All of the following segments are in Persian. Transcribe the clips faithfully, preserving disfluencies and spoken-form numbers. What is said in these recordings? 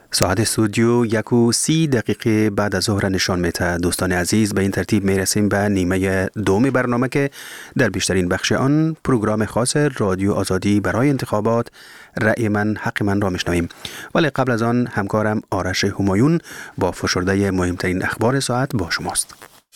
ساعت استودیو یک و سی دقیقه بعد از ظهر نشان میده. دوستان عزیز، به این ترتیب میرسیم به نیمه دوم برنامه که در بیشترین بخش آن پروگرام خاص رادیو آزادی برای انتخابات رأی من حق من را میشنویم. ولی قبل از آن همکارم آرش همایون با فشرده مهمترین اخبار ساعت با شماست.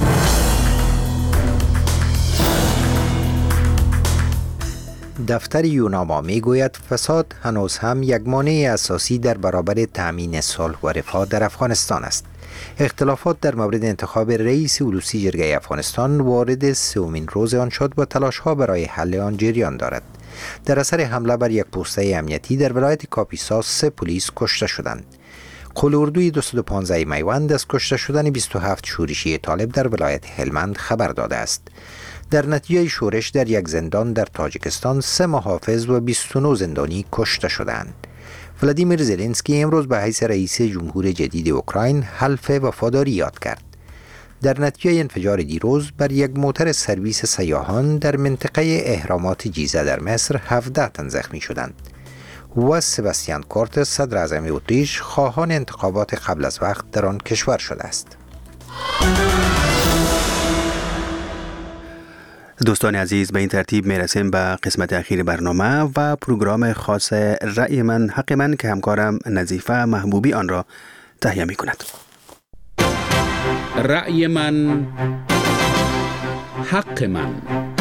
دفتر یوناما می گوید فساد هنوز هم یک مانع اساسی در برابر تأمین صلح و رفاه در افغانستان است. اختلافات در مورد انتخاب رئیس اولوسی جرگه افغانستان وارد سومین روز آن شد و تلاش‌ها برای حل آن جریان دارد. در اثر حمله بر یک پوسته امنیتی در ولایت کاپیسا سه پلیس کشته شدند. قول اردوی دویست و پانزده میوند از کشته شدن بیست و هفت شورشی طالب در ولایت هلمند خبر داده است. در نتیجه شورش در یک زندان در تاجیکستان سه محافظ و بیست و نه زندانی کشته شدند. ولادیمیر زلنسکی امروز به حیث رئیس جمهور جدید اوکراین حلف وفاداری یاد کرد. در نتیجه انفجار دیروز بر یک موتر سرویس سیاحان در منطقه اهرامات جیزه در مصر هفده تن زخمی شدند. و سباستیان کورتس صدر اعظم اتریش خواهان انتخابات قبل از وقت در آن کشور شده است. دوستان عزیز، به این ترتیب میرسیم به قسمت اخیر برنامه و پروگرام خاص رأی من حق من که همکارم نظیفه محبوبی آن را تهیه می کند. رأی من حق من،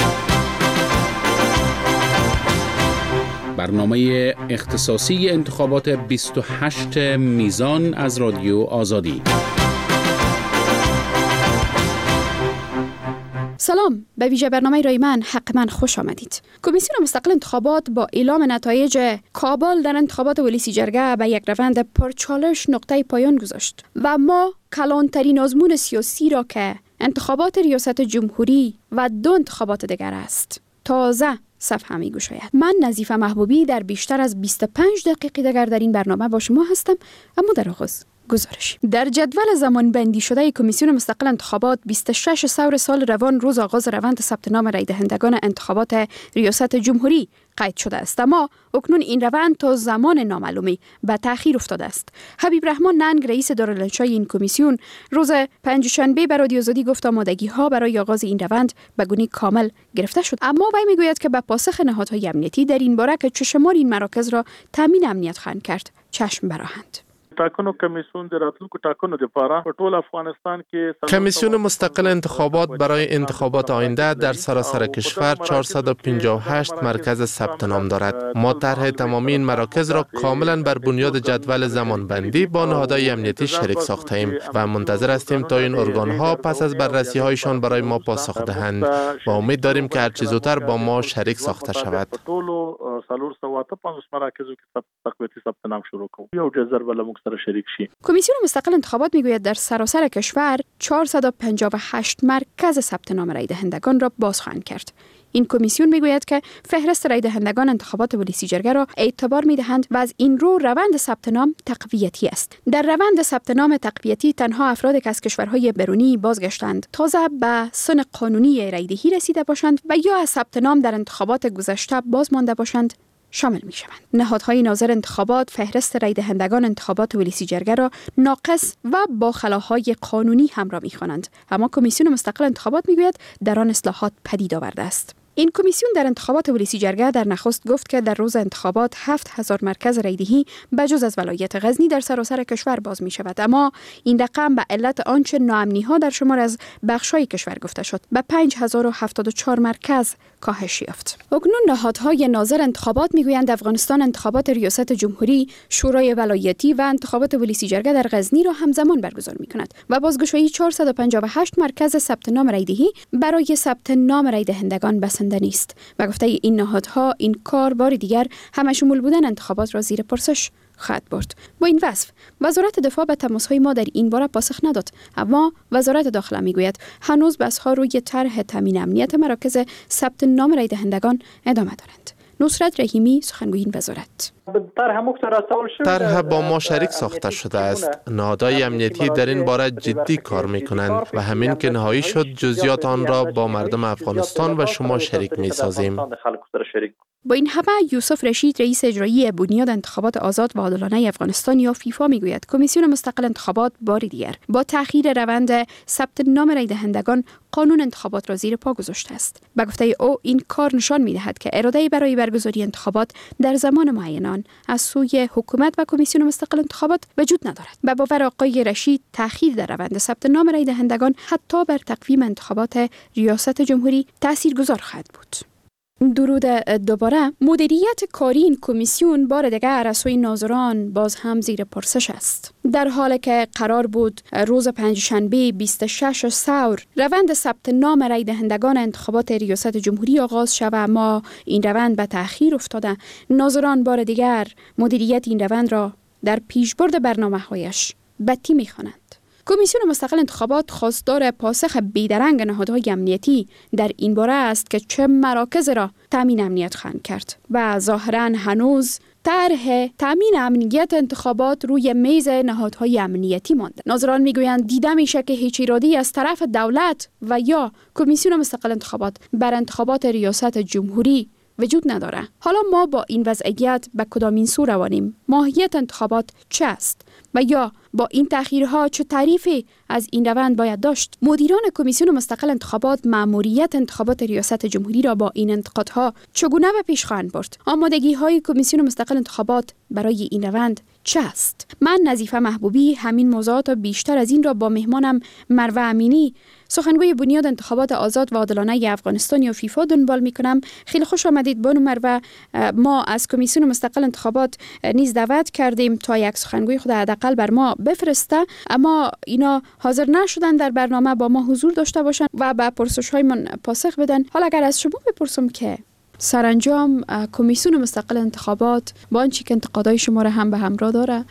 برنامه اختصاصی انتخابات بیست و هشت میزان از رادیو آزادی. سلام، به ویژه برنامه رای من حق من خوش آمدید. کمیسیون مستقل انتخابات با اعلام نتایج کابل در انتخابات ولسی جرگه به یک روند پرچالش نقطه پایان گذاشت و ما کلانترین آزمون سیاسی را که انتخابات ریاست جمهوری و دو انتخابات دیگر است تازه صفحه می گشاید. من نظیفه محبوبی در بیشتر از بیست و پنج دقیقه دیگر در این برنامه با شما هستم. اما در آغاز گزارش. در جدول زمان بندی شده کمیسیون مستقل انتخابات بیست و شش ثور سال روان روز آغاز روند ثبت نام رای دهندگان انتخابات ریاست جمهوری قید شده است، اما اکنون این روند تا زمان نامعلومی به تأخیر افتاده است. حبیب رحمان ننگ رئیس دارالانشای این کمیسیون روز پنجشنبه به رادیو آزادی گفت آمادگی ها برای آغاز این روند به گونه کامل گرفته شد، اما وی میگوید که به پاسخ نهادهای امنیتی در این باره که چشمار این مراکز را تامین امنیت خواهند کرد چشم براهند. ټاکنو کمیسیون د راتلونکو ټاکنو لپاره په ټول افغانستان کې کمیسیون مستقل انتخابات برای انتخابات آینده در سراسر کشور چهارصد و پنجاه و هشت مرکز ثبت نام دارد. ما طرح تمامی این مراکز را کاملا بر بنیاد جدول زمانبندی با نهادهای امنیتی شریک ساخته ایم و منتظر هستیم تا این ارگان‌ها پس از بررسی هایشان برای ما پاسخ دهند و امید داریم که هر چه زودتر با ما شریک ساخته شود. کمیسیون مستقل انتخابات میگوید در سراسر کشور چهارصد و پنجاه و هشت مرکز ثبت نام رای دهندگان را باز خواهند کرد. این کمیسیون میگوید که فهرست رای دهندگان انتخابات ولسی جرگه را اعتبار میدهند و از این رو روند ثبت نام تقویتی است. در روند ثبت نام تقویتی تنها افرادی که از کشورهای بیرونی بازگشتند، تازه به سن قانونی رای دهی رسیده باشند و یا از ثبت نام در انتخابات گذشته باز مانده باشند شامل می شوند. نهادهای ناظر انتخابات فهرست رای دهندگان انتخابات ولسی جرگه را ناقص و با خلاهای قانونی همراه می خوانند، اما کمیسیون مستقل انتخابات می گوید در آن اصلاحات پدید آورده است. این کمیسیون در انتخابات ولسی جرگه در نخست گفت که در روز انتخابات هفت هزار مرکز رایدهی بجز از ولایت غزنی در سراسر کشور باز می شود، اما این رقم به علت آنچه ناامنی ها در شمار از بخش‌های کشور گفته شد به پنج هزار و هفتاد و چهار مرکز کاهش یافت. اکنون نهادهای ناظر انتخابات میگویند افغانستان انتخابات ریاست جمهوری، شورای ولایتی و انتخابات ولسی جرگه در غزنی را همزمان برگزار می کند و بازگشایی چهارصد و پنجاه و هشت مرکز ثبت نام رایدهی برای ثبت نام رای دهندگان بسنده نیست و گفته این نهادها این کار بار دیگر همه شمول بودن انتخابات را زیر پرسش خواهد برد. با این وصف وزارت دفاع به تماس‌های ما در این باره پاسخ نداد، اما وزارت داخله میگوید هنوز بحث‌ها روی طرح تامین امنیت مراکز ثبت نام رای دهندگان ادامه دارند. نصرت رحیمی سخنگوی این وزارت: طرح با ما شریک ساخته شده است. نهادهای امنیتی در این باره جدی کار میکنند و همین که نهایی شد جزئیات آن را با مردم افغانستان و شما شریک میسازیم. با این همه یوسف رشید رئیس اجرایی بنیاد انتخابات آزاد و عادلانه افغانستان یا فیفا میگوید کمیسیون مستقل انتخابات بار دیگر با تأخیر روند ثبت نام رای دهندگان قانون انتخابات را زیر پا گذاشته است. به گفته او این کار نشان می‌دهد که اراده برای برگزاری انتخابات در زمان معینان از سوی حکومت و کمیسیون مستقل انتخابات وجود ندارد. به باور آقای رشید تأخیر در روند ثبت نام رای دهندگان حتی بر تقویم انتخابات ریاست جمهوری تاثیرگذار خواهد بود. درود دوباره. مدیریت کاری این کمیسیون بار دیگر از سوی ناظران باز هم زیر پرسش است. در حالی که قرار بود روز پنجشنبه بیست و شش ثور روند ثبت نام رای دهندگان انتخابات ریاست جمهوری آغاز شود، اما این روند به تأخیر افتاده. ناظران بار دیگر مدیریت این روند را در پیشبرد برنامه‌هایش بدی می‌خوانند. کمیسیون مستقل انتخابات خواستار پاسخ بیدرنگ نهادهای امنیتی در این باره است که چه مراکز را تامین امنیت خواهند کرد و ظاهراً هنوز طرح تامین امنیت انتخابات روی میز نهادهای امنیتی مانده. ناظران میگویند دیده میشه که هیچ اراده‌ای از طرف دولت و یا کمیسیون مستقل انتخابات بر انتخابات ریاست جمهوری وجود نداره. حالا ما با این وضعیت به کدامین سو روانیم؟ ماهیت انتخابات چه است؟ و یا با این تأخیرها چه تعریفی از این روند باید داشت؟ مدیران کمیسیون مستقل انتخابات مأموریت انتخابات ریاست جمهوری را با این انتقادها چگونه به پیش خواهند برد؟ آمادگی های کمیسیون مستقل انتخابات برای این روند چه است؟ من نظیفه محبوبی همین موضوعات و بیشتر از این را با مهمانم مروه امینی سخنگوی بنیاد انتخابات آزاد و عادلانه افغانستان یا فیفا دنبال میکنم. خیلی خوش آمدید بانو مروه. ما از کمیسیون مستقل انتخابات نیز دعوت کردیم تا یک سخنگوی خود حداقل بر ما بفرسته، اما اینا حاضر نشدن در برنامه با ما حضور داشته باشند و به پرسش های من پاسخ بدن. حالا اگر از شما بپرسم که سرانجام کمیسیون مستقل انتخابات با آنچه که انتقادهای شما را هم به همراه داره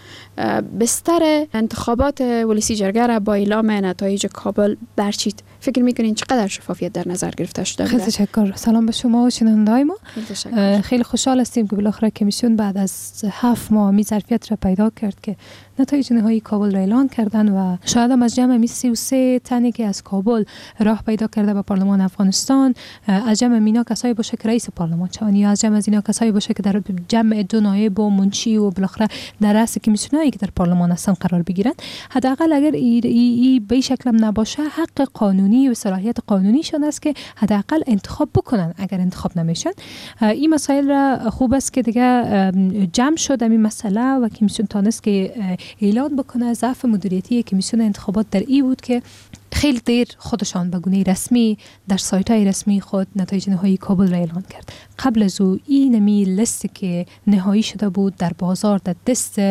بستر انتخابات ولسی جرگه را با اعلام نتایج کابل برچید، فکر میکنین چقدر شفافیت در نظر گرفته شده؟ خیلی تشکر. سلام به شما و شنونده‌های ما. خیلی, خیلی خوشحال هستیم که بالاخره کمیسیون بعد از هفت ماه می ظرفیت را پیدا کرد که نتایج نهایی کابل را اعلان کردن و شاید هم از جمع می سی و سه تنی که از کابل راه پیدا کرده به پارلمان افغانستان از جمع مینا کسایی باشه که رئیس پارلمان شوند یا از جمع از اینا کسایی باشه که در جمع دو نایب و منشی و بالاخره در رأس کمیسیونایی که در پارلمان هستن قرار بگیرن. حداقل اگر ای, ای, ای به شکل نباشه حق قانونی و صلاحیت قانونیشون است که حداقل انتخاب بکنن. اگر انتخاب نمیشن این مسائل را خوب است که دیگه جمع شد این مسئله و کمیسیون تانست که اعلان بکنه. ضعف مدیریتی کمیسیون انتخابات در ای بود که خیلی دیر خودشان به گونه رسمی در سایت های رسمی خود نتایج نهایی کابل را اعلان کرد. قبل از او این نمی لیست که نهایی شده بود در بازار در دست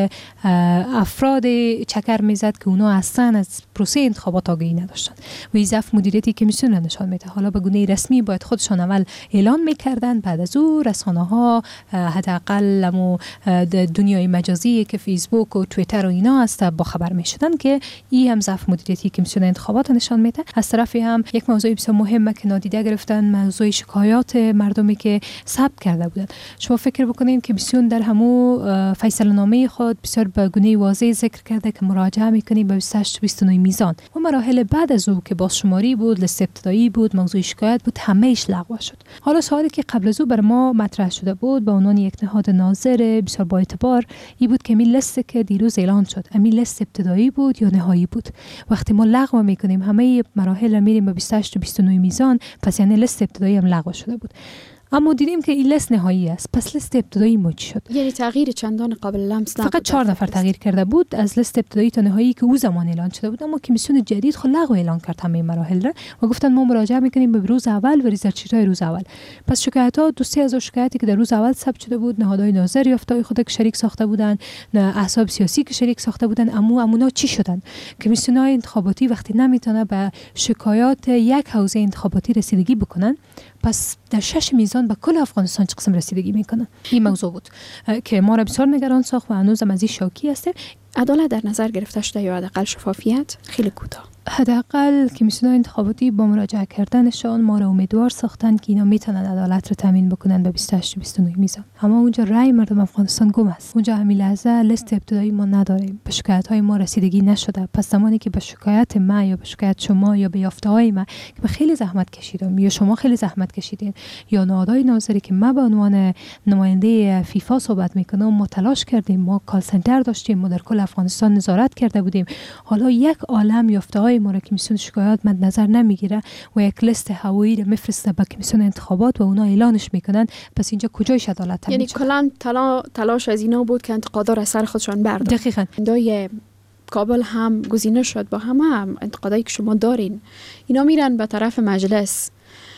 افراد چکر میزد که اونا اصلا از پروسه انتخابات آگاهی نداشتن و این ضعف مدیریتی کمیسیون را نشان میده. حالا به گونه رسمی باید خودشان اول اعلان میکردن، بعد از او رسانه ها حداقل دنیای مجازی که فیسبوک و توییتر و اینا است با خبر میشدن که این هم ضعف مدیریتی کمیسیون انتخابات نشان میده. از طرفی هم یک موضوع بسیار مهمه که نادیده گرفتن موضوع شکایات مردمی که ثبت کرده بودند. شما فکر بکنید که کمیسیون در همو فیصله نامه خود بسیار به گونه واضح ذکر کرده که مراجعه میکنیم به بیست و هشت بیست و نه میزان و مراحل بعد از او که بازشماری بود، لیست ابتدایی بود، موضوع شکایت بود، همه‌اش لغو شد. حالا سوالی که قبل از او بر ما مطرح شده بود به عنوان یک نهاد ناظر بسیار با اعتبار این بود که می لیست که دیروز اعلان شد امی لیست ابتدایی بود یا نهایی بود. وقتی ما لغو میکنیم همه مراحل را میریم به بیست و هشت و بیست و نه میزان، پس یعنی لیست ابتدایی هم لغو شده بود. اما دیدیم که این لیست نهایی است. پس لیست ابتدایی موج شد. یعنی تغییر چندان قابل لمس نبود. فقط چهار نفر تغییر کرده بود از لیست ابتدایی تا نهایی که او زمان اعلان شده بود. اما کمیسیون جدید خود لغو اعلان کرد همه مراحل را و گفتن ما مراجعه میکنیم به روز اول و ریزرچ‌های روز اول. پس شکایت ها دو سه هزار شکایتی که در روز اول ثبت شده بود، نهادهای ناظر یافته‌های خود که شریک ساخته بودند، احزاب سیاسی که شریک ساخته بودند، اما امونا چی شدن؟ کمیسیون‌های انتخاباتی وقتی نمیتونه به شکایات یک حوزه انتخاباتی رسیدگی بکنن، پس در شش میزان به کل افغانستان چه قسم رسیدگی میکنن؟ این موضوع بود که ما را بسیار نگران ساخت و هنوز هم از این شاکی هستیم. عدالت در نظر گرفته شده یا حداقل شفافیت؟ خیلی کوتاه. حداقل کمیسیون انتخاباتی با مراجعه کردنشان ما را امیدوار ساختن که اینا میتونن عدالت رو تامین بکنن به بیست و هشت بیست و نه میزان. اما اونجا رأی مردم افغانستان گم است. اونجا همین لحظه لیست ابتدایی ما نداریم. به شکایت های ما رسیدگی نشده. پس زمانی که به شکایت ما یا به شکایت شما یا به یافته های ما که من خیلی زحمت کشیدم یا شما خیلی زحمت کشیدین یا نهادهای ناظری که ما به عنوان نماینده فیفا صحبت میکنم، ما تلاش کردیم، ما کال سنتر داشتیم، ما در کل افغانستان نظارت کرده بودیم. حالا یک عالم یافته های ما را کمیسیون شکایات مد نظر نمیگیره و یک لیست هوایی را میفرسته به کمیسیون انتخابات و اونا اعلانش میکنن. پس اینجا کجایش عدالت تامین یعنی کلا تلا تلاش از اینا بود که انتقادا را سر خودشان بردارن. دقیقاً. دای کابل هم گزینه شد با همه هم انتقادایی که شما دارین، اینا میرن به طرف مجلس.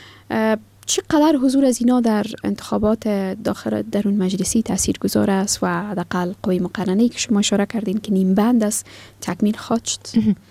چقدر حضور از اینا در انتخابات داخل درون مجلسی تاثیرگذار است و حداقل قوه مقننه‌ای که شما اشاره کردین که نیم بند است تکمیل خواهد شد؟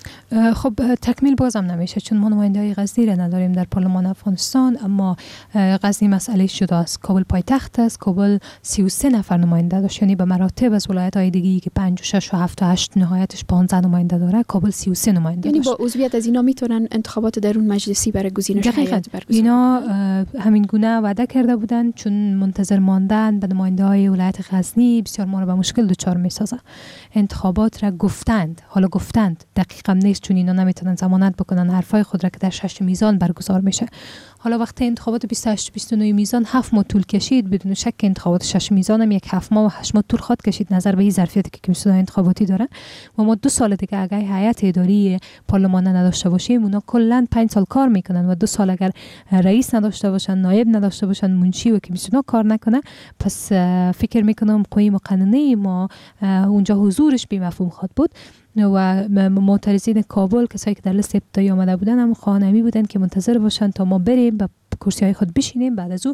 خب تکمیل بازم نمیشه چون ما نماینده‌های غزنی را نداریم در پارلمان افغانستان. اما غزنی مسئله شده است. کابل پایتخت است. کابل سی و سه نفر نماینده داشت، یعنی به مراتب از ولایت‌های دیگه‌ای که پنج و شش و هفت و هشت نهایتش پانزده نماینده داره، کابل سی و سه نماینده داشت. یعنی با عضویت از اینا میتونن انتخابات درون مجلسی برای گزینش هیئت برگزار. اینا همین گونه وعده کرده بودن چون منتظر ماندن به نماینده‌های ولایت غزنی بسیار ما رو به مشکل دچار می‌سازه. انتخابات را گفتند، حالا گفتند دقیقاً نیست چون اینا نمیتونن ضمانت بکنن حرفای خود را که در شش میزان برگزار میشه. حالا وقتی انتخابات بیست و هشت بیست و نه میزان هفت ماه طول کشید، بدون شک انتخابات شش میزان هم یک هفت ماه و هشت ماه طول خواهد کشید نظر به این ظرفیتی که کمیسیون انتخاباتی داره. و ما دو سال دیگه اگه هیئت اداری پارلمان نداشته باشیم، اونا کلا پنج سال کار میکنن و دو سال اگر رئیس نداشته باشن، نایب نداشته باشن، منشی و کمیسیون کار نکنه، پس فکر میکنم قوه مقننه ما اونجا حضورش بی مفهوم خواهد بود. و معترضین کابل کسایی که در لیست ابتدایی آمده بودن هم خواهنمی بودن که منتظر باشن تا ما بریم به کرسی های خود بشینیم، بعد از او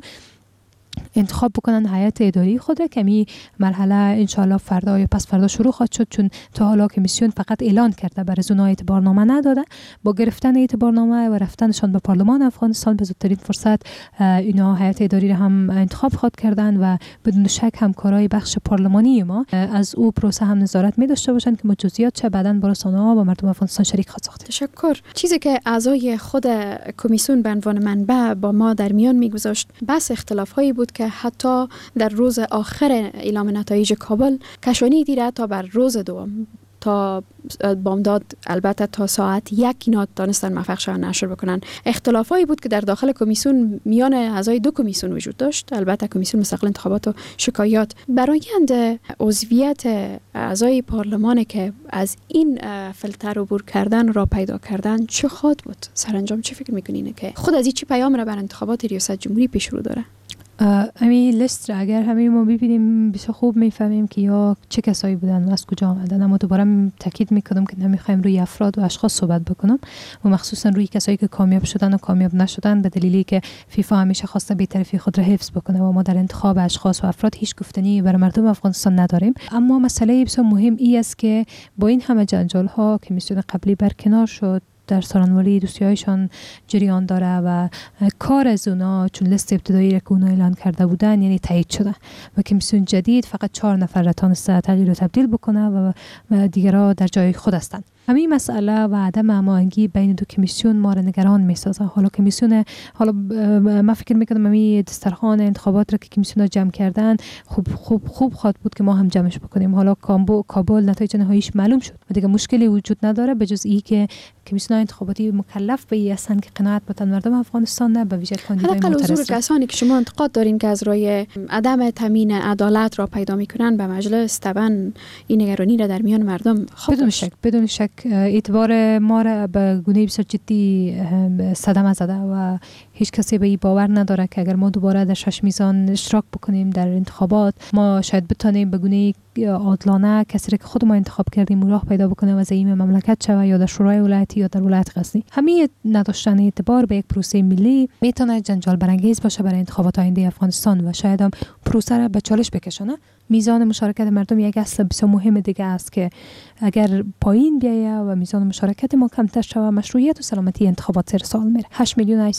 انتخاب بکنن هیئت اداری خود را که می مرحله انشالله فردا یا پس فردا شروع خواهد شد. چون تا حالا کمیسیون فقط اعلان کرده برای از اونها اعتبارنامه نداده. با گرفتن اعتبارنامه و رفتنشان به پارلمان افغانستان به زودترین فرصت اینا هیئت اداری را هم انتخاب خواهد کردن و بدون شک همکارای بخش پارلمانی ما از او پروسه هم نظارت می داشته باشند که جزئیات چه بعداً با رسانه‌ها و مردم افغانستان شریک خواهد ساخت. تشکر. چیزی که اعضای خود کمیسیون به عنوان منبع با ما در میان میگذاشت بس اختلاف‌هایی بود که حتی در روز آخر اعلام نتایج کابل کشانی دیره تا بر روز دوم تا بامداد، البته تا ساعت یک اینا دانستن موفق شدن نشر بکنن. اختلافایی بود که در داخل کمیسیون میان اعضای دو کمیسیون وجود داشت، البته کمیسیون مستقل انتخابات و شکایات. برآیند عضویت اعضای پارلمان که از این فیلتر عبور کردن را پیدا کردن چه خواهد بود؟ سرانجام چه فکر میکنین که خود از این چی پیام را بر انتخابات ریاست جمهوری پیش رو داره؟ همین لیست را اگر همه ما ببینیم بسیار خوب میفهمیم که یا چه کسایی بودن و از کجا آمدن. اما دوباره تاکید میکنم که نمیخوایم روی افراد و اشخاص صحبت بکنم و مخصوصا روی کسایی که کامیاب شدن و کامیاب نشدن، به دلیلی که فیفا همیشه خواسته بی‌طرفی خود را حفظ بکنه و ما در انتخاب اشخاص و افراد هیچ گفتنی برای مردم افغانستان نداریم. اما مسئله بسیار مهم ای است که با این همه جنجال ها کمیسیون قبلی برکنار شد، در سارنوالی دوستی‌هایشان جریان داره و کار از اونا چون لیست ابتدایی را که اونا اعلان کرده بودن یعنی تایید شده و کمیسیون جدید فقط چهار نفر را تونسته تغییر و تبدیل بکنه و, و دیگرها در جای خود هستند. همین مسئله و عدم هماهنگی بین دو کمیسیون ما را نگران می‌سازه. حالا کمیسیون حالا ما فکر می‌کنم همین دسترخوان انتخابات را که کمیسیون‌ها جمع کردن خوب خوب خوب خواهد بود که ما هم جمعش بکنیم. حالا کامبو کابل نتایج نهاییش معلوم شد و دیگه مشکلی وجود نداره به جز این که کمیسیون انتخاباتی مکلف به این هستند که قناعت بدن مردم افغانستان، نه به ویژه کاندیدای معترض. حداقل حضور کسانی که شما انتقاد دارین که از رای عدم تامین عدالت را پیدا می‌کنن به مجلس، طبعا این نگرانی را در میان مردم خوب بدون شک بدون شک اعتبار ما را به گونه بسیار جدی صدمه زده و هیچ کسی به این باور نداره که اگر ما دوباره در شش میزان اشتراک بکنیم در انتخابات ما شاید بتونیم به گونه عادلانه کسی که خود ما انتخاب کردیم راه پیدا بکنه و زعیم مملکت شوه یا در شورای ولایتی یا در ولایت غزنی. همین نداشتن اعتبار به یک پروسه ملی میتونه جنجال برانگیز باشه برای انتخابات آینده افغانستان و شاید هم پروسه را به چالش بکشونه. میزان مشارکت مردم یک اصل بسیار مهم دیگه است که اگر پایین بیایه و میزان مشارکت ما کمتر شوه مشروعیت و سلامتی انتخابات زیر سوال میره. هشت میلیون و هشتصد هزار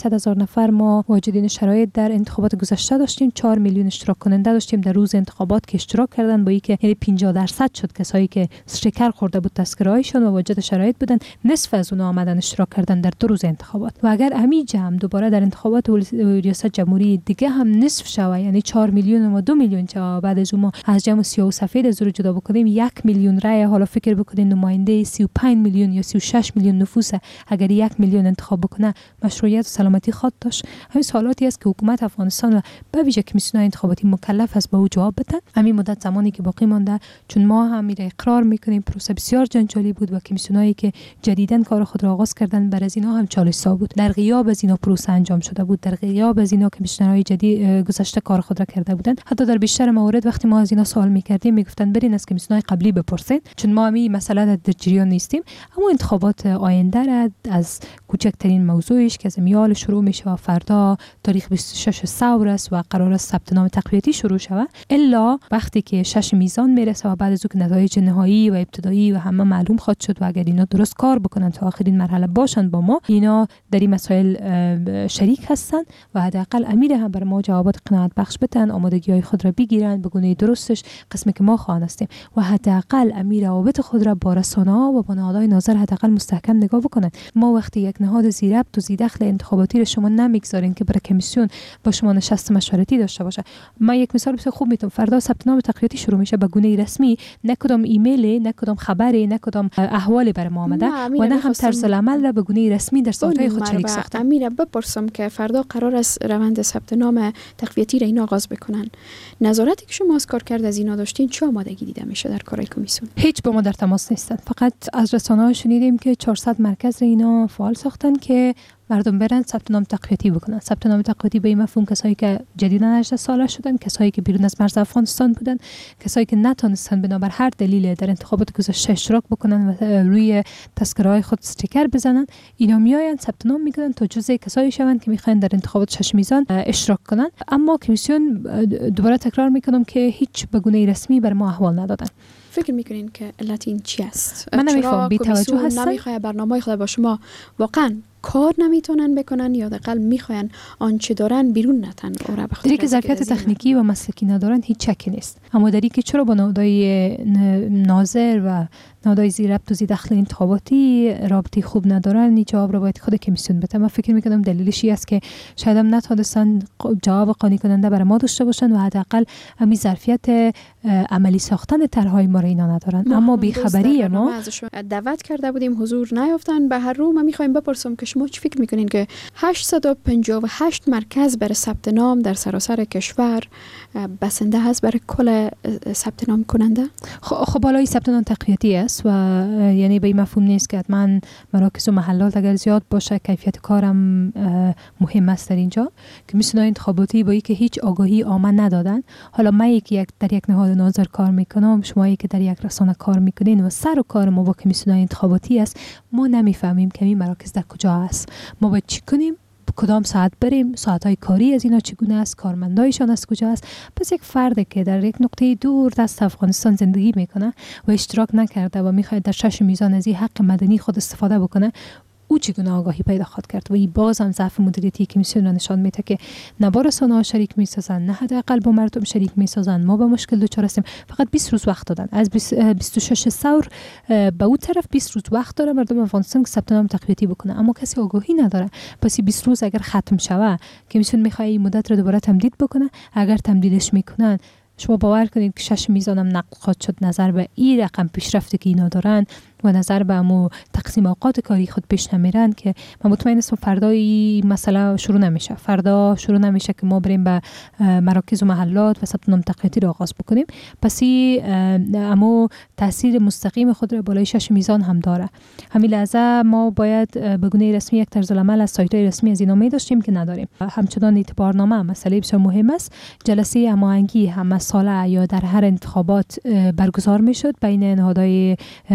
نفر ما واجدین شرایط در انتخابات گذشته داشتیم. چهار میلیون اشتراک کننده داشتیم در روز انتخابات که اشتراک کردن، با اینکه یعنی پنجاه درصد شد کسایی که استیکر خورده بود تذکره‌هایشون و واجد شرایط بودن، نصف از اونها آمدن اشتراک کردن در دو روز انتخابات. و اگر امی جمع دوباره در انتخابات ریاست جمهوری دیگه هم نصف شوه، یعنی چهار میلیون و دو میلیون چه بعد از اون از جمع سیاه و سفید از رو جدا بکنیم، یک میلیون رای، حالا فکر بکنید نماینده سی و پنج میلیون یا سی و شش میلیون نفوس اگر یک میلیون انتخاب بکنه مشروعیت و سلامتی خود داشت. همین سوالاتی است که حکومت افغانستان و به ویژه کمیسیون انتخاباتی مکلف است به او جواب بدن. همین مدت زمانی که باقی مانده، چون ما هم میره اقرار میکنیم پروسه بسیار جنجالی بود و کمیسیونایی که جدیداً کار خود را آغاز کردن بر از اینا هم چالش سا بود. در غیاب از اینا پروسه انجام شده بود، در غیاب از اینا کمیسیونرهای جدید گذشته کار خود را کرده بودند. حتی در بیشتر موارد وقتی ما از اینا سوال میکردیم میگفتن برین از کمیسیونهای قبلی بپرسید، چون ما همین مسئله در جریان نیستیم. اما انتخابات آینده را از کوچکترین موضوعش که از میال شروع میشه و فردا تاریخ بیست و شش ثور است و قرار است ثبت نام تقویتی شروع شود، الا وقتی که شش میزان میرسه و بعد از اون نتایج نهایی و ابتدایی و همه معلوم خواهد شد و اگر اینا درست کار بکنن تا آخرین مرحله باشن با ما، اینا در این مسائل شریک هستن و حداقل امیر هم بر ما جوابات قناعت بخش بدن، آمادگی‌های خود را بگیرن به گونه درستش، قسمی که ما خواهان هستیم و حداقل امیر روابط خود را با رسانه‌ها و با نهادهای ناظر حداقل مستحکم نگاه بکنن. ما وقتی یک نهاد زیربط و زیدخل انتخاباتی را شما نمیگذارین که برای کمیسیون با شما نشست مشورتی داشته باشه. ما یک مثال بسیار خوب میتونم، فردا ثبت نام تقویتی شروع میشه به گونه رسمی، نه کدام ایمیل، نه کدام خبری، نه کدام احوالی برای ما آمده و نه هم طرز العمل را به گونه رسمی در سایت‌های خود شریک ساختن. امیر بپرسم که فردا قرار است روند ثبت نام تقویتی را این آغاز بکنن. نظارتی که شما از کار کرد از اینا داشتین چه آمادگی دیده میشه در کارهای کمیسیون؟ هیچ با ما در تماس نیستن. فقط از رسانه‌ها شنیدیم که چهارصد مرکز را اینا فعال ساختن که مردم برن ثبت نام تقویتی بکنن. ثبت نام تقویتی به این مفهوم کسایی که جدیداً هجده ساله شدن، کسایی که بیرون از مرز افغانستان بودن، کسایی که نتونستن بنابر هر دلیل در انتخابات گذشته اشتراک بکنن و روی تذکره‌های خود استیکر بزنن، اینا میآیند ثبت نام میکنن تا جزء کسایی شوند که میخواین در انتخابات شش میزان اشتراک کنن. اما کمیسیون دوباره تکرار میکنم که هیچ به گونه رسمی بر ما احوال ندادن. فکر میکنین که علت این چی است؟ من نمیفهم، بی توجه هستن، نمیخواد برنامه خود با شما واقعا کار نمیتونن بکنن یا حداقل میخواین آنچه دارن بیرون نتن اوره بخاطر دیگه که ظرفیت تکنیکی و مسلکی ندارن هیچ شکی نیست. اما دری که چرا با نهادهای ناظر و نهادهای زیربط و زیدخل انتخاباتی رابطه خوب ندارن، این جواب رو باید خود کمیسیون بده. من فکر میکنم دلیلش این است که شاید هم نتونستن جواب قانع کننده برای ما داشته باشن و حداقل همین ظرفیت عملی ساختن طرحهای ما رو اینا ندارن. اما بی خبری ما دعوت کرده بودیم حضور نیافتن. به هر رو ما میخوایم بپرسم که شما چی فکر میکنین که هشتصد و پنجاه و هشت مرکز برای ثبت نام در سراسر کشور بسنده هست برای کل ثبت نام کننده؟ خب بالای ثبت نام تقویتی است و یعنی به این مفهوم نیست که حتما مراکز و محلات اگر زیاد باشه کیفیت کارم مهم است در اینجا. کمیسیون انتخاباتی با اینکه هیچ آگاهی عامه ندادن، حالا من یک در یک نهاد ناظر کار میکنم، شما که در یک رسانه کار میکنین و سر و کار ما با کمیسیون انتخاباتی است، ما نمیفهمیم که این مراکز در کجا است، ما باید چی کنیم، کدام ساعت بریم، ساعت‌های کاری از اینا چگونه است، کارمندایشان از کجا است. پس یک فرد که در یک نقطه دور دست افغانستان زندگی میکنه و اشتراک نکرده و میخواد در شش میزان از این حق مدنی خود استفاده بکنه، او چگونه آگاهی پیدا خواهد کرد؟ و این باز هم ضعف مدیریتی کمیسیون را نشان میده که نه با رسانه‌ها شریک میسازن، نه حداقل با مردم شریک میسازن. ما به مشکل دچار هستیم. فقط بیست روز وقت دادن، از بیست و شش ثور به اون طرف بیست روز وقت داره مردم افغانستان که ثبت نام تقویتی بکنه، اما کسی آگاهی نداره. پس بیست روز اگر ختم شوه، کمیسیون میخواد این مدت رو دوباره تمدید بکنه. اگر تمدیدش میکنن، شما باور کنید که شش میزانم نقل خواهد شد نظر به این رقم پیشرفتی که اینا دارن و نظر به امو تقسیم اوقات کاری خود پیش نمیرن که من مطمئن هستم فردا این مسئله شروع نمیشه. فردا شروع نمیشه که ما بریم به مراکز و محلات و ثبت نام تقویتی را آغاز بکنیم. پس این امو تاثیر مستقیم خود را بالای شش میزان هم داره. همین لحظه ما باید به گونه رسمی یک طرز العمل از سایت‌های رسمی از اینا می داشتیم که نداریم. همچنان اعتبارنامه مسئله بسیار مهم است. جلسه هماهنگی هم ساله یا در هر انتخابات برگزار میشد بین نهادهای زیربط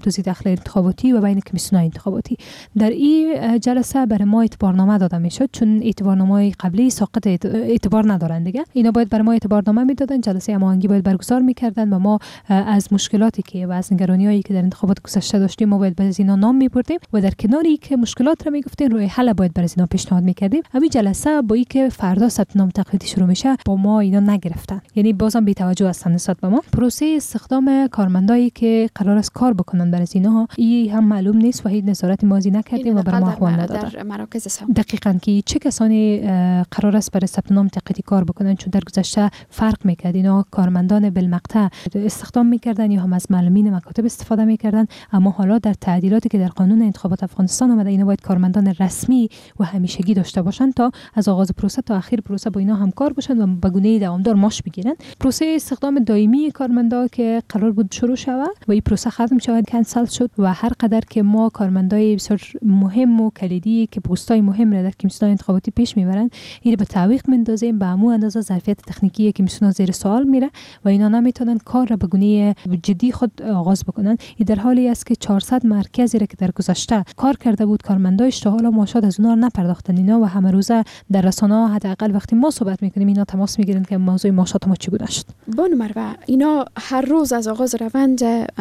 توزیع دخل انتخاباتی و بین کمیسیون‌های انتخاباتی. در این جلسه برای ما اعتبارنامه داده میشد، چون اعتبارنامه‌های قبلی ساقط اعتبار ندارند دیگه. اینا باید برای ما اعتبارنامه میدادن، جلسه هماهنگی باید برگزار میکردن و ما از مشکلاتی که و از نگرانی‌هایی که در انتخابات گذشته داشتیم ما باید از اینا نام میبردیم و در کناری که مشکلات را میگفتیم روی حل باید برای اینا پیشنهاد میکردیم. همین جلسه با اینکه فردا ثبت نام تقلیدی شروع میشه با ما اینا نگرفتن، یعنی بازم بی توجه هستن نسبت به ما. پروسه استخدام کارمندایی که قرار است کار بکنن برای اینا این هم معلوم نیست و هیچ نظارتی مازی نکردیم و بر ما احوال ندادن. در مراکز سم دقیقاً که چه کسانی قرار است برای ثبت نام تقلیدی کار بکنن، چون در گذشته فرق میکرد. اینا کارمندان بالمقطع استخدام میکردن یا هم از معلمین مکاتب استفاده میکردن، اما حالا در تعدیلاتی که در قانون انتخابات افغانستان آمده اینا باید کارمندان رسمی و همیشگی داشته باشن تا از آغاز پروسه تا آخر پروسه با اینا همکار باشن و به گونه دوامدار معاش بگیرن. پروسه استخدام دائمی کارمندا که قرار بود شروع شود و این پروسه ختم شد، کنسل شد و هر قدر که ما کارمندای بسیار مهم و کلیدی که پستای مهم را در کمیسیون انتخاباتی پیش میبرن این به تعویق میندازیم، به عمو اندازه ظرفیت تکنیکی کمیسیون زیر سوال میره و اینا نمیتونن کار را به گونه جدی خود آغاز بکنن. این در حالی است که چهارصد مرکزی را که در گذشته کار کرده بود کارمندایش تا حالا معاشات از اونها نپرداختن اینا و همه روزه در رسانه‌ها حداقل وقتی ما صحبت میکنیم اینا تماس میگیرن که موضوع معاشات ما چگونه شد. بانو مروه، اینا هر روز از آغاز روند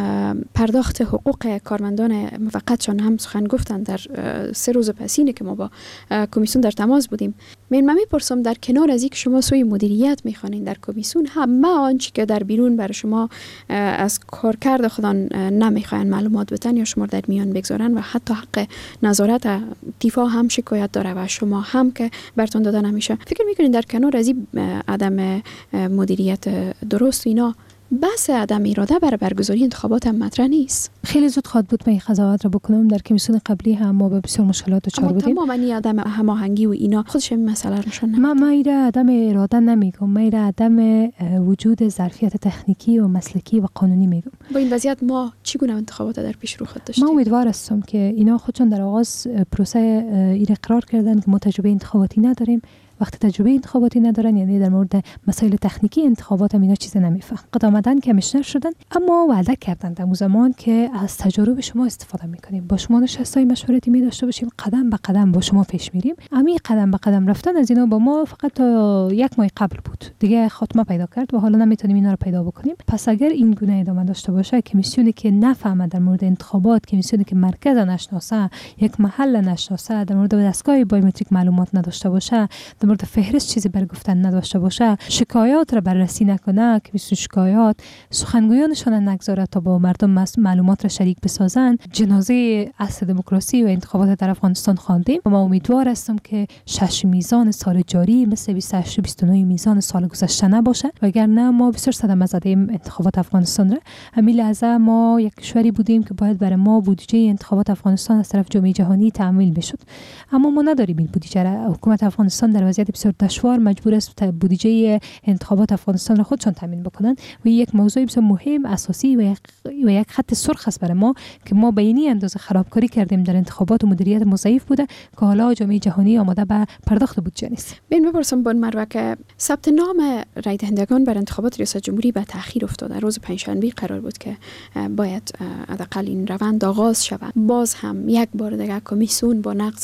پرداخت حقوق کارمندان موقتشان هم سخن گفتن در سه روز پسینه که ما با کمیسیون در تماس بودیم. من میپرسم در کنار از اینکه شما سوی مدیریت میخوانین در کمیسیون، همه آنچه که در بیرون برای شما از کارکرد خودان نمیخواین معلومات بدن یا شما در میان بگذارن و حتی حق نظارت تیفا هم شکایت داره و شما هم که براتون داده نمیشه. فکر میکنین در کنار از این عدم مدیریت درست اینا بحث عدم اراده برای برگزاری انتخابات هم مطرح نیست؟ خیلی زود خواد بود من این قضاوت را بکنم. در کمیسیون قبلی هم ما به بسیار مشکلات دچار بودیم. اما تماما عدم هماهنگی و اینا خودش این مسئله رو نشون نمیده. ما ما ایره عدم اراده نمیگم، ما ایره عدم وجود ظرفیت تکنیکی و مسلکی و قانونی میگم. با این وضعیت ما چگونه انتخابات در پیش رو خود داشتیم؟ ما امیدوار هستم که اینا خودشون در آغاز پروسه ایره اقرار کردن که ما تجربه انتخاباتی نداریم. وقتی تجربه انتخاباتی ندارن یعنی در مورد مسائل تکنیکی انتخابات هم اینا چیز نمیفهم. قد آمدن کمیشنر شدن اما وعده کردن در زمان که از تجربه شما استفاده میکنیم، با شما نشستای مشورتی می داشته باشیم، قدم به قدم با شما پیش میریم. امی قدم به قدم رفتن از اینا با ما فقط تا یک ماه قبل بود، دیگه خاتمه پیدا کرد و حالا نمیتونیم اینا رو پیدا بکنیم. پس اگر این گونه ادامه داشته باشه، کمیسیونی که نفهمه در مورد انتخابات، کمیسیونی که مرکز نشناسه، یک محل نشناسه، در مورد دستگاه بایومتریک معلومات نداشته باشه، در مورد فهرست چیزی برای گفتن نداشته باشه، شکایات را بررسی نکنه، که مثل شکایات سخنگویانشان نگذاره تا با مردم معلومات را شریک بسازن، جنازه اصل دموکراسی و انتخابات در افغانستان خواندیم. و ما امیدوار هستم که شش میزان سال جاری مثل بیست و هشت بیست و نه میزان سال گذشته نباشه، وگرنه ما بسیار صدمه زدیم انتخابات افغانستان را. همین لحظه ما یک کشوری بودیم که باید برای ما بودجه انتخابات افغانستان از طرف جامعه جهانی تأمین بشد، اما ما نداریم این بودجه را. حکومت افغانستان در وضعیت بسیار دشوار مجبور است بودجه انتخابات افغانستان را خودشان تامین بکنن و یک موضوع بسیار مهم اساسی و یک و یک خط سرخ است برای ما که ما به این اندازه خرابکاری کردیم در انتخابات و مدیریت مضاعف بوده که حالا جامعه جهانی آماده به پرداخت بودجه نیست. ببین بپرسم بان مروه که ثبت نام رای دهندگان بر انتخابات ریاست جمهوری به تأخیر افتاده. روز پنجشنبه قرار بود که باید حداقل این روند آغاز شود. باز هم یک بار دیگه کمیسیون با نقض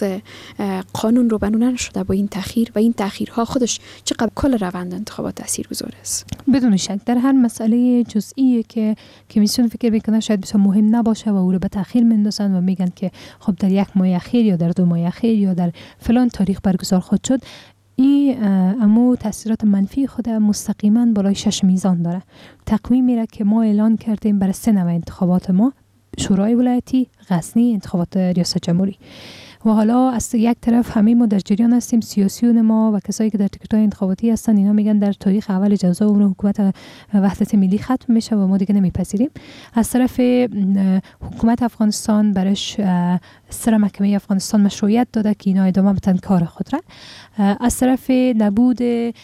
قانون رو بنونه شده با این تأخیر و این تأخیرها خودش چقدر کل روند انتخابات تاثیرگذار است. بدون شک در هر مسئله جزئی که کمیسیون فکر میکنه شاید بسیار مهم نباشه و او رو به تأخیر میندازن و میگن که خب در یک ماه اخیر یا در دو ماه اخیر یا در فلان تاریخ برگزار خود شد. این امو تاثیرات منفی خود مستقیما بالای شش میزان داره. تقویم میره که ما اعلان کردیم برای سه نوع انتخابات ما، شورای ولایتی، غزنی، انتخابات ریاست جمهوری. و حالا از یک طرف همه ما در جریان هستیم، سیاسیون ما و کسایی که در تیکت‌های انتخاباتی هستن اینا میگن در تاریخ اول جزا عمر حکومت وحدت ملی ختم میشه و ما دیگه نمیپذیریم. از طرف حکومت افغانستان برش سر محکمه افغانستان مشروعیت داده که اینا ادامه بدن کار خود را. از طرف نبود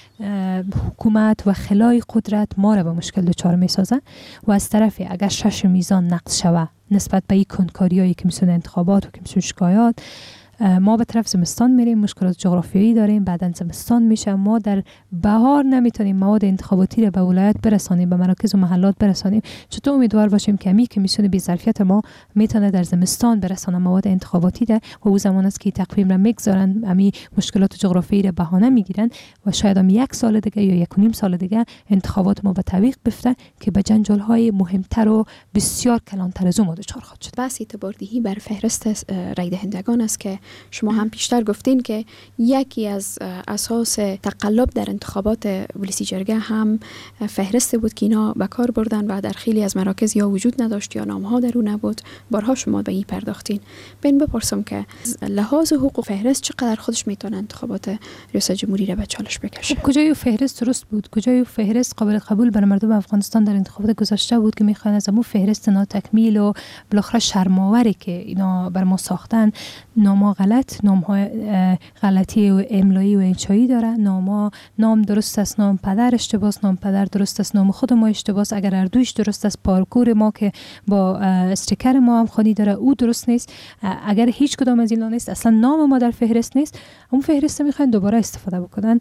حکومت و خلای قدرت ما را به مشکل دچار میسازن و از طرف اگر شش میزان نقض شود نسبت به این کنکاری‌های کمیسیون انتخابات و کمیسیون شکایات ما به طرف زمستان میریم، مشکلات جغرافیایی داریم، بعداً زمستان میشه، ما در بهار نمیتونیم مواد انتخاباتی رو به ولایت برسانیم، به مراکز و محلات برسانیم. چطور امیدوار باشیم که می کمیسیون بی‌ظرفیت ما میتونه در زمستان برسانه مواد انتخاباتی ده و او زمان است که تقویم را میگذارن، امی مشکلات جغرافیایی را بهانه میگیرن و شاید هم یک سال دیگه یا یک و نیم سال دیگه انتخابات ما به تعویق بفته که به جنجال های مهمتر و بسیار کلانتر از اون دچار خواهد شد. بحث اعتباردهی بر فهرست رای دهندگان است که شما هم پیشتر گفتین که یکی از اساس تقلب در انتخابات ولسی جرگه هم فهرست بود که اینا به کار بردن و در خیلی از مراکز یا وجود نداشت یا نامها در اون نبود. بارها شما به این پرداختین. بین بپرسم که لحاظ حقوق فهرست چقدر خودش میتونه انتخابات ریاست جمهوری را به چالش بکشه؟ کجای فهرست درست بود؟ کجای فهرست قابل قبول برای مردم افغانستان در انتخابات گذشته بود که میخوان از همون فهرست ناتکمیل و بالاخره شرم‌آوری که اینا بر ما ساختن، نام‌ها غلط، نام‌ها غلطی و املایی و انشایی داره، نام‌ها نام درست است، نام پدر اشتباهه، نام پدر درست است، نام خود ما اشتباهه، اگر هر دویش درست است، پارکور ما که با استیکر ما هم خونی داره او درست نیست، اگر هیچ کدام از اینا نیست، اصلا نام ما در فهرست نیست، اون فهرست میخوان دوباره استفاده بکنن.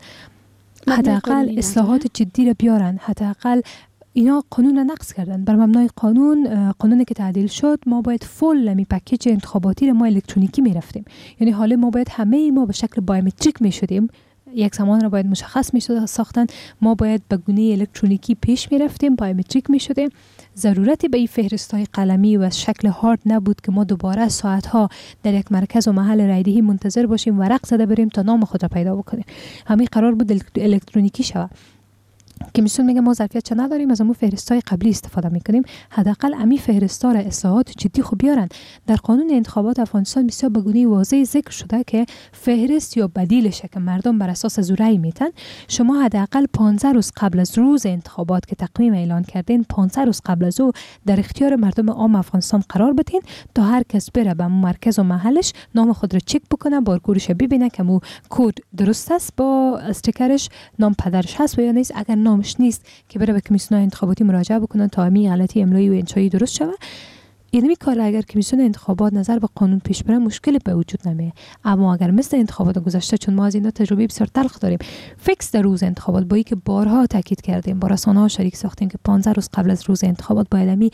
حداقل اصلاحات جدی را بیارن، حداقل اینا قانون را نقض کردن. بر مبنای قانون قانونی که تعدیل شد ما باید فول می پکیج انتخاباتی را ما الکترونیکی می رفتیم، یعنی حالا ما باید همه ما به شکل بایومتریک می شدیم. یک زمان را باید مشخص می شد ساختن، ما باید به گونه الکترونیکی پیش می رفتیم، بایومتریک می شدیم. ضرورتی به این فهرست های قلمی و شکل هارد نبود که ما دوباره ساعت ها در یک مرکز و محل رایدهی منتظر باشیم ورق زده بریم تا نام خود را پیدا بکنیم. همین قرار بود الکترونیکی شود. کمیسیون میگه ما ظرفیت چه نداریم، از همون فهرست‌های قبلی استفاده میکنیم. حداقل امی فهرستا را اصلاحات جدی خوب بیارن. در قانون انتخابات افغانستان بسیار به گونه واضح ذکر شده که فهرست یا بدیلشه که مردم بر اساس از رأی میتن. شما حداقل پانزده روز قبل از روز انتخابات که تقویم اعلان کردین، پانزده روز قبل از او در اختیار مردم عام افغانستان قرار بدین تا هر کس بره به مرکز و محلش نام خود را چک بکنه، بارکورش ببینه که مو کد درست است، با استیکرش نام پدرش هست و یا نیست. اگر نامش نیست که بره به کمیسیون انتخاباتی مراجعه بکنن تا همین غلطی املایی و انشایی درست شود. یعنی کار اگر کمیسیون انتخابات نظر به قانون پیش بره مشکلی به وجود نمیاد. اما اگر مثل انتخابات گذشته، چون ما از این تجربه بسیار تلخ داریم، فیکس در روز انتخابات با اینکه بارها تاکید کردیم، با رسانه‌ها شریک ساختیم که پانزده روز قبل از روز انتخابات باید امی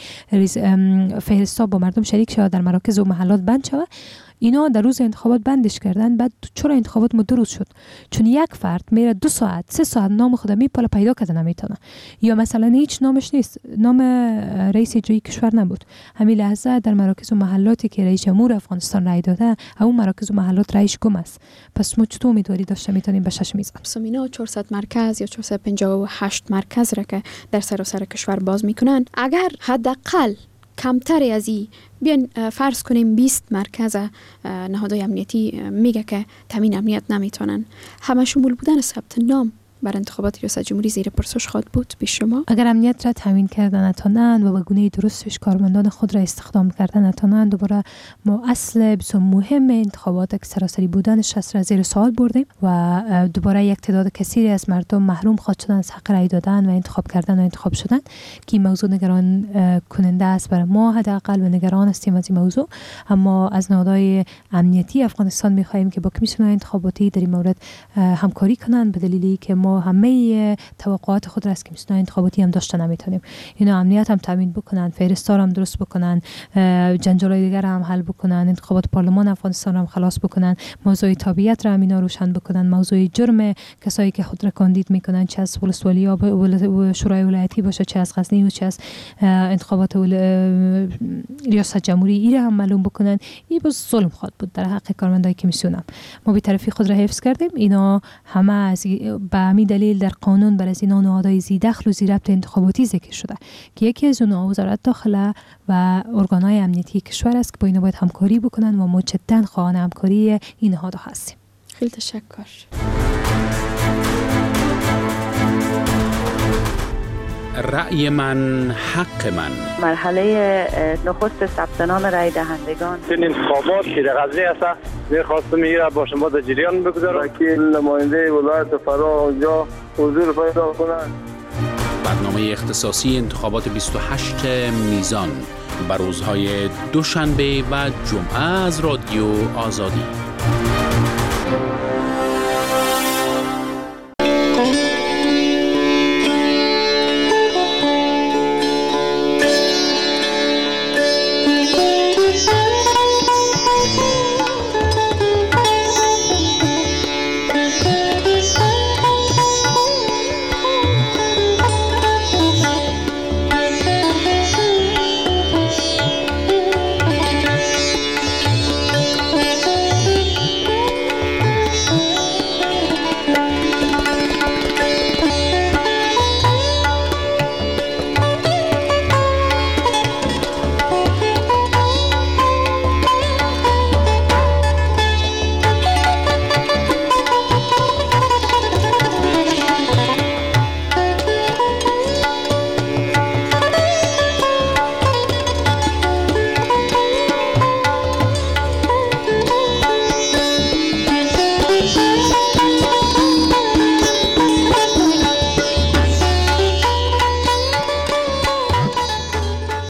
فهرستا با مردم شریک شود، در مراکز و محلات بند شود، اینا در روز انتخابات بندش کردن. بعد چرا انتخابات ما دو روز شد؟ چون یک فرد میره دو ساعت سه ساعت نام خود میپاله پیدا کرده نمیتونه، یا مثلا هیچ نامش نیست، نام رئیس اجرایی کشور نبود، همین لحظه در مراکز و محلاتی که رئیس جمهور افغانستان رای داده اون مراکز و محلات رئیس گم است. پس ما چطور امیدواری داشته میتونیم به شش میز سمینا چهارصد مرکز یا چهارصد و پنجاه و هشت مرکز را که در سراسر کشور باز میکنن، اگر حداقل کمتری از این بیان فرض کنیم بیست مرکز نهادهای امنیتی میگه که تامین امنیت نمیتونن، همه شمول بودن ثبت نام بر انتخابات ریاست جمهوری زیر پرسش خواهد بود پیش شما؟ اگر امنیت را تامین کردن نتونن و به گونه درستش کارمندان خود را استخدام کردن نتونن، دوباره ما اصل بسیار مهم انتخابات که سراسری بودنش را زیر سوال بردیم و دوباره یک تعداد کثیری از مردم محروم خواهد شدن از حق رای دادن و انتخاب کردن و انتخاب شدن که موضوع نگران کننده است برای ما. حداقل و نگران هستیم از این موضوع. اما از نهادهای امنیتی افغانستان می‌خواهیم که با کمیسیون انتخاباتی در این مورد همکاری کنند، به دلیلی که ما همه توقعات خود را از کمیسیون انتخاباتی هم داشته نمیتونیم. اینا امنیت هم تامین بکنن، فهرستار هم درست بکنن، جنجالای دیگر هم حل بکنن، انتخابات پارلمان افغانستان هم خلاص بکنن، موضوع تابعیت را اینا روشن بکنن، موضوع جرم کسایی که خود را کاندید میکنن، چه از ولسوالی یا شورای ولایتی باشه، چه از غزنی و چه از انتخابات ریاست جمهوری، ایره هم معلوم بکنن. این باز ظلم خواهد بود در حق کارمندای کمیسیون. هم ما بی طرفی خود را حفظ کردیم. اینا همه از به همین دلیل در قانون بر از اینا نهادهای ذی دخل و ذی ربط انتخاباتی ذکر شده که یکی از اونها وزارت داخله و ارگانهای امنیتی کشور است که با اینا باید همکاری بکنن و ما جداً خواهان همکاری این نهادها هستیم. خیلی تشکر. رأی من حق من. مرحله نخست ثبت نام رای دهندگان. این انتخابات که در غزنی است، می‌خواستم میره با شما در جریان بگذارم. وکیل نماینده ولایت فرا اونجا حضور پیدا کنند. برنامه اختصاصی انتخابات بیست و هشت میزان بر روزهای دوشنبه و جمعه از رادیو آزادی.